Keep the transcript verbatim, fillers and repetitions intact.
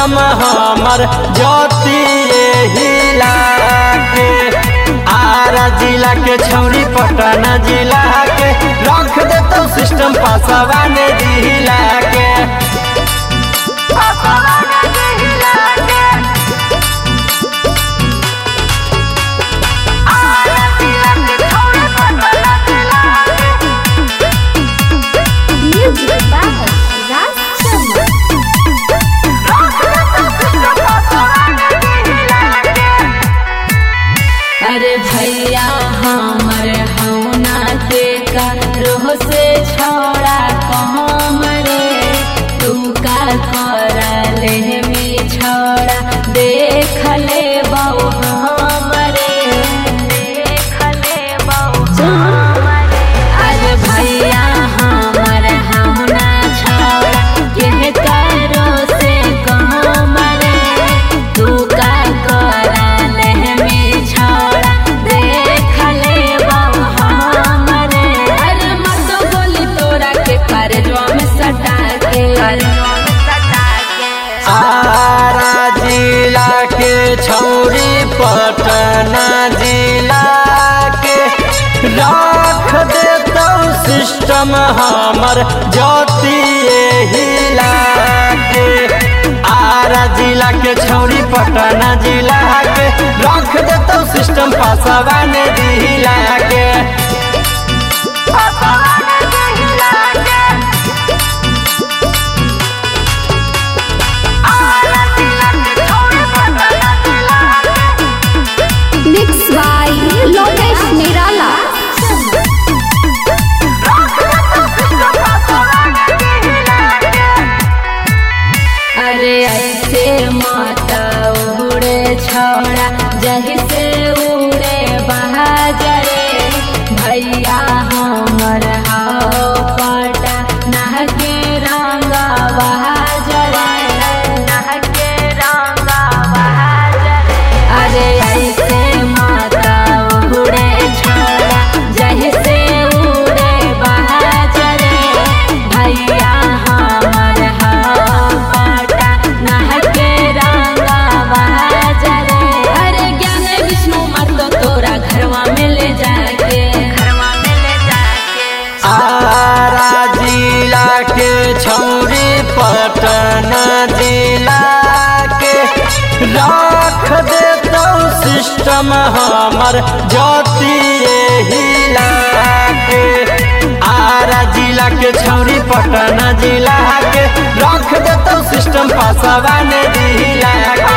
System हमर ज्योतिए हिला के। आरा जिला के छौरी पटना जिला के रख देतो सिस्टम पासवान जिला के। अरे भैया हमर हौना के का रोह से छोड़ा कहम रे, तू का कर ले में छोड़ा देख ले बहु हमरे, देख ले बहु हमरे। अरे भैया हमर हौना छोड़ा के करो से कहम रे, तू का कर ले में छोड़ा देख ले बहु हमरे। अरे मत बोली तोरा के करजवा में सटा के, करजवा में सटा के। आरा जिला के छौरी पटना जिला के रख देतो सिस्टम हमर ज्योतिए हिला के। आरा जिला के छौरी पटना जिला के रख देतो सिस्टम पासवान जिला के। Mixed by Lokesh Nirala. अरे ऐसे माता उड़े छोड़ा जही से उड़े बहाजरे, भैया हमर हाओ पाटा नह के रंगा बहाजरे, नह के रंगा बहाजरे। अरे ऐसे माता उड़े छोड़ा जही से उड़े बहाजरे, भैया हमर हाओ पाटा नह के रंगा बहाजरे। अरे ज्ञान विष्णु मत तोरा घरवा में ले जाके, घरवा में ले जाके। आरा जिला के छौरी पटना जिला के रख देतो सिस्टम हमर ज्योतिए हिला के। आरा जिला के छौरी पटना जिला के रख देतो सिस्टम पासवान जिला के।